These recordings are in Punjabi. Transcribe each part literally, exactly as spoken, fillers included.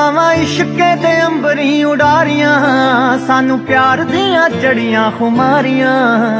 ਲਾਵਾਂ ਇਸ਼ਕੇ ਦੇ ਅੰਬਰੀ ਉਡਾਰੀਆਂ, ਸਾਨੂੰ ਪਿਆਰ ਦੀਆਂ ਚੜੀਆਂ ਖੁਮਾਰੀਆਂ।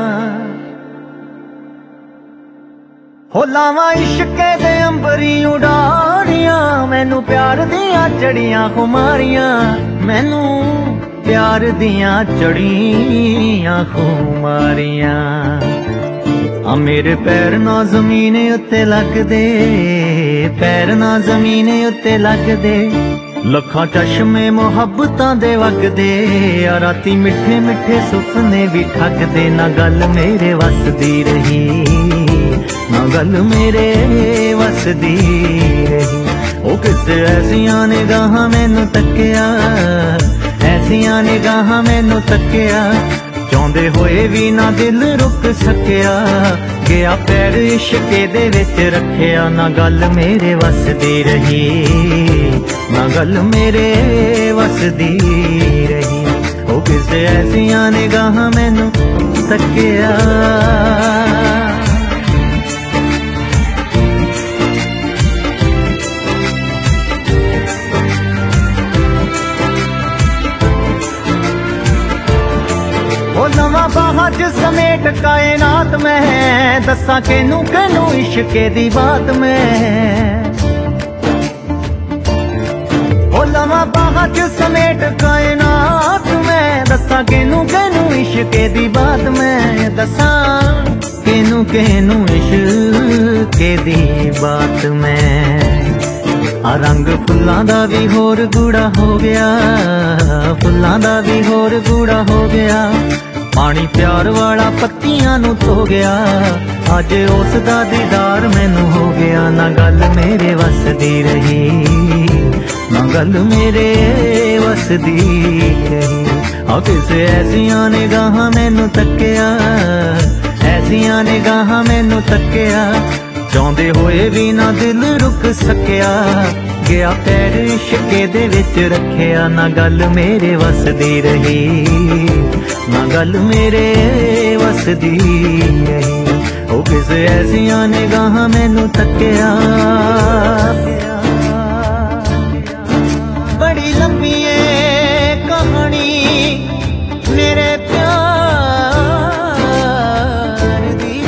ਹੋ ਲਾਵਾਂ ਇਸ਼ਕੇ ਦੇ ਅੰਬਰੀ ਉਡਾਰੀਆਂ, ਮੈਨੂੰ ਪਿਆਰ ਦੀਆਂ ਚੜੀਆਂ ਖੁਮਾਰੀਆਂ। ਮੈਨੂੰ ਪਿਆਰ ਦੀਆਂ ਚੜੀਆਂ ਖੁਮਾਰੀਆਂ। ਆ ਮੇਰੇ ਪੈਰ ਨਾ ਜ਼ਮੀਨ ਉੱਤੇ ਲੱਗਦੇ, ਪੈਰ ਨਾ ਜ਼ਮੀਨ ਉੱਤੇ ਲੱਗਦੇ। ਲੱਖਾਂ ਚਸ਼ਮੇ ਮੁਹੱਬਤਾਂ ਦੇ ਵਗਦੇ, ਆ ਰਾਤੀ ਮਿੱਠੇ ਮਿੱਠੇ ਸੁਪਨੇ ਵੀ ਠੱਗਦੇ। ਨਾ ਗੱਲ ਮੇਰੇ ਵੱਸਦੀ ਰਹੀ, ਨਾ ਗੱਲ ਮੇਰੇ ਵੱਸਦੀ ਰਹੀ। ਉਹ ਕਿਸੇ ਐਸੀਆਂ ਨਿਗਾਹਾਂ ਮੈਨੂੰ ਤੱਕਿਆ, ਐਸੀਆਂ ਨਿਗਾਹਾਂ ਮੈਨੂੰ ਤੱਕਿਆ। ਚਾਹੁੰਦੇ ਹੋਏ ਵੀ ਨਾ ਦਿਲ ਰੁਕ ਸਕਿਆ, ਗਿਆ ਪੈਰ ਇਸ਼ਕੇ ਦੇ ਵਿੱਚ ਰੱਖਿਆ। ਨਾ ਗੱਲ ਮੇਰੇ ਵੱਸਦੀ ਰਹੀ, ਨਾ ਗੱਲ ਮੇਰੇ ਵੱਸਦੀ ਰਹੀ। ਉਹ ਕਿਸੇ ਐਸੀਆਂ ਨਿਗਾਹਾਂ ਮੈਨੂੰ ਤੱਕਿਆ। ਨਵਾਂ ਬਾਹਾਂ ਚ ਸਮੇਟ ਕਾਇਨਾਤ ਮੈਂ, ਦੱਸਾਂ ਕਿਨੂੰ ਕਿਨੂੰ ਇਸ਼ਕੇ ਦੀ ਬਾਤ ਮੈਂ। ਉਹ ਨਵਾਂ ਬਾਹਾਂ ਚ ਸਮੇਟ ਕਾਇਨਾਤ ਮੈਂ, ਦੱਸਾਂ ਕਿਨੂੰ ਕਿਨੂੰ ਇਸ਼ਕੇ ਦੀ ਬਾਤ ਮੈਂ। ਦੱਸਾਂ ਕਿਨੂੰ ਕਿਨੂੰ ਇਸ਼ਕੇ ਦੀ ਬਾਤ ਮੈਂ। ਆ ਰੰਗ ਫੁੱਲਾਂ ਦਾ ਵੀ ਹੋਰ ਗੂੜਾ ਹੋ ਗਿਆ, ਫੁੱਲਾਂ ਦਾ ਵੀ ਹੋਰ ਗੂੜਾ ਹੋ ਗਿਆ। ਪਾਣੀ ਪਿਆਰ ਵਾਲਾ ਪੱਤੀਆਂ ਨੂੰ ਧੋ ਗਿਆ, ਅੱਜ ਉਸ ਦਾ ਦੀਦਾਰ ਮੈਨੂੰ ਹੋ ਗਿਆ। ਨਾ ਗੱਲ ਮੇਰੇ ਵੱਸਦੀ ਰਹੀ, ਨਾ ਗੱਲ ਮੇਰੇ ਵੱਸਦੀ ਰਹੀ। ਆ ਕਿਸੇ ਐਸੀਆਂ ਨਿਗਾਹਾਂ ਮੈਨੂੰ ਤੱਕਿਆ, ਐਸੀਆਂ ਨਿਗਾਹਾਂ ਮੈਨੂੰ ਤੱਕਿਆ। ਚਾਹੁੰਦੇ ਹੋਏ ਵੀ ਨਾ ਦਿਲ ਰੁਕ ਸਕਿਆ, ਗਿਆ ਪੈਰ ਇਸ਼ਕੇ ਦੇ ਵਿੱਚ ਰੱਖਿਆ। ਨਾ ਗੱਲ ਮੇਰੇ ਵੱਸਦੀ ਰਹੀ, ਨਾ ਗੱਲ ਮੇਰੇ ਵੱਸਦੀ ਰਹੀ। ਉਹ ਕਿਸੇ ਐਸੀਆਂ ਨਿਗਾਹਾਂ ਮੈਨੂੰ ਤੱਕਿਆ। ਬੜੀ ਲੰਬੀ ਏ ਕਹਾਣੀ ਮੇਰੇ ਪਿਆਰ ਦੀ,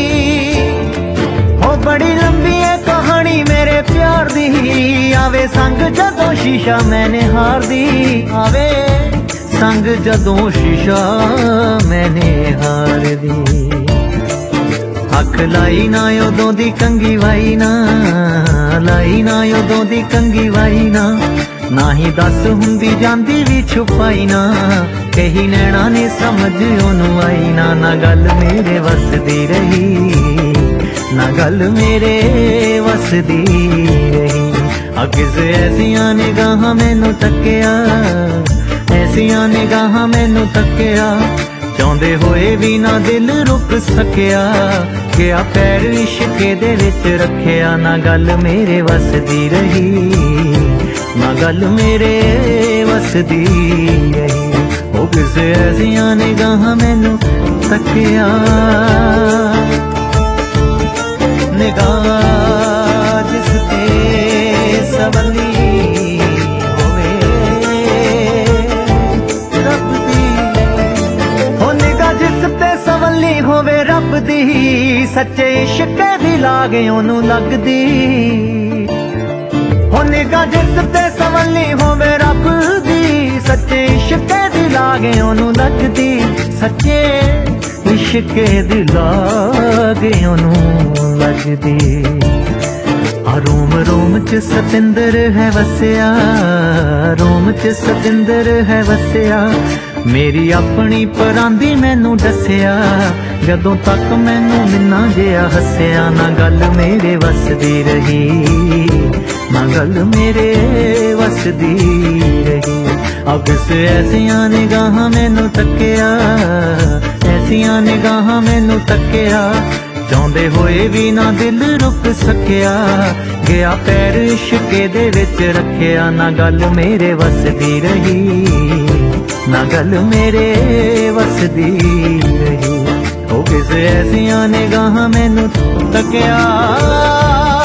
ਹੋ ਬੜੀ ਲੰਬੀ ਏ ਕਹਾਣੀ ਮੇਰੇ ਪਿਆਰ ਦੀ। ਆਵੇ ਸੰਗ ਜਦੋਂ ਸ਼ੀਸ਼ਾ ਮੈਨੇ ਹਾਰਦੀ, ਆਵੇ ਸੰਗ ਜਦੋਂ ਸ਼ੀਸ਼ਾ ਮੈਨੇ ਹਾਰਦੀ। ਅੱਖ ਲਾਈ ਨਾ ਉਦੋਂ ਦੀ ਕੰਗੀ ਵਾਈ ਨਾ, ਲਾਈ ਨਾ ਉਦੋਂ ਦੀ ਕੰਗੀ ਵਾਈ ਨਾ। ਨਾ ਹੀ ਦੱਸ ਹੁੰਦੀ ਜਾਂਦੀ ਵੀ ਛੁਪਾਈ ਨਾ, ਕਹੀ ਨੈਣਾ ਨੇ ਸਮਝ ਉਹਨੂੰ ਆਈ ਨਾ। ਨਾ ਗੱਲ ਮੇਰੇ ਵੱਸਦੀ ਰਹੀ, ਨਾ ਗੱਲ ਮੇਰੇ ਵੱਸਦੀ ਰਹੀ। ਆ ਕਿਸੇ ਐਸੀਆਂ ਨਿਗਾਹਾਂ ਮੈਨੂੰ ਤੱਕਿਆ, ਐਸੀਆਂ ਨਿਗਾਹਾਂ ਮੈਨੂੰ ਤੱਕਿਆ। ਚਾਹੁੰਦੇ ਹੋਏ ਵੀ ਨਾ ਦਿਲ ਰੁਕ ਸਕਿਆ, ਗਿਆ ਪੈਰ ਇਸ਼ਕੇ ਦੇ ਵਿੱਚ ਰੱਖਿਆ। ਨਾ ਗੱਲ ਮੇਰੇ ਵੱਸਦੀ ਰਹੀ, ਨਾ ਗੱਲ ਮੇਰੇ ਵੱਸਦੀ ਰਹੀ। ਉਹ ਕਿਸੇ ਐਸੀਆਂ ਨਿਗਾਹਾਂ ਮੈਨੂੰ ਤੱਕਿਆ। ਨਿਗਾਹ ਜਿਸ ਤੇ ਸਵਲੀ ਹੋਵੇ ਰੱਬ ਦੀ, ਹੋ ਨਿਗਾਹ ਜਿਸ ਤੇ ਸਵਲੀ ਹੋਵੇ ਰੱਬ ਦੀ। ਸੱਚੇ ਇਸ਼ਕੇ ਦੀ ਲਾਗ ਉਹਨੂੰ ਲੱਗਦੀ, ਹੋ ਨਿਗਾਹ ਜਿਸ ਤੇ ਸਵਲੀ ਹੋਵੇ ਰੱਬ ਦੀ। ਸੱਚੇ ਇਸ਼ਕੇ ਦੀ ਲਾਗ ਉਹਨੂੰ ਲੱਗਦੀ, ਸੱਚੇ ਇਸ਼ਕੇ ਦੀ ਲਾਗ ਉਹਨੂੰ ਲੱਗਦੀ। ਆ ਰੋਮ ਰੋਮ ਚ ਸਤਿੰਦਰ ਹੈ ਵਸਿਆ, ਰੋਮ ਚ ਸਤਿੰਦਰ ਹੈ ਵਸਿਆ। ਮੇਰੀ ਆਪਣੀ ਪਰਾਂਦੀ ਮੈਨੂੰ ਦੱਸਿਆ, ਜਦੋਂ ਤੱਕ ਮੈਨੂੰ ਮਿੰਨਾ ਜਿਹਾ ਹੱਸਿਆ। ਨਾ ਗੱਲ ਮੇਰੇ ਵੱਸਦੀ ਰਹੀ, ਨਾ ਗੱਲ ਮੇਰੇ ਵੱਸਦੀ ਰਹੀ। ਆ ਕਿਸੇ ਐਸੀਆਂ ਨਿਗਾਹਾਂ ਮੈਨੂੰ ਤੱਕਿਆ, ਐਸੀਆਂ ਨਿਗਾਹਾਂ ਮੈਨੂੰ ਤੱਕਿਆ। ਚਾਹੁੰਦੇ ਹੋਏ ਵੀ ਨਾ ਦਿਲ ਰੁਕ ਸਕਿਆ, ਗਿਆ ਪੈਰ ਇਸ਼ਕੇ ਦੇ ਵਿੱਚ ਰੱਖਿਆ। ਨਾ ਗੱਲ ਮੇਰੇ ਵੱਸਦੀ ਰਹੀ, ਨਾ ਗੱਲ ਮੇਰੇ ਵੱਸਦੀ ਰਹੀ। ਉਹ ਕਿਸੇ ਐਸੀਆਂ ਨਿਗਾਹਾਂ ਮੈਨੂੰ ਤੱਕਿਆ।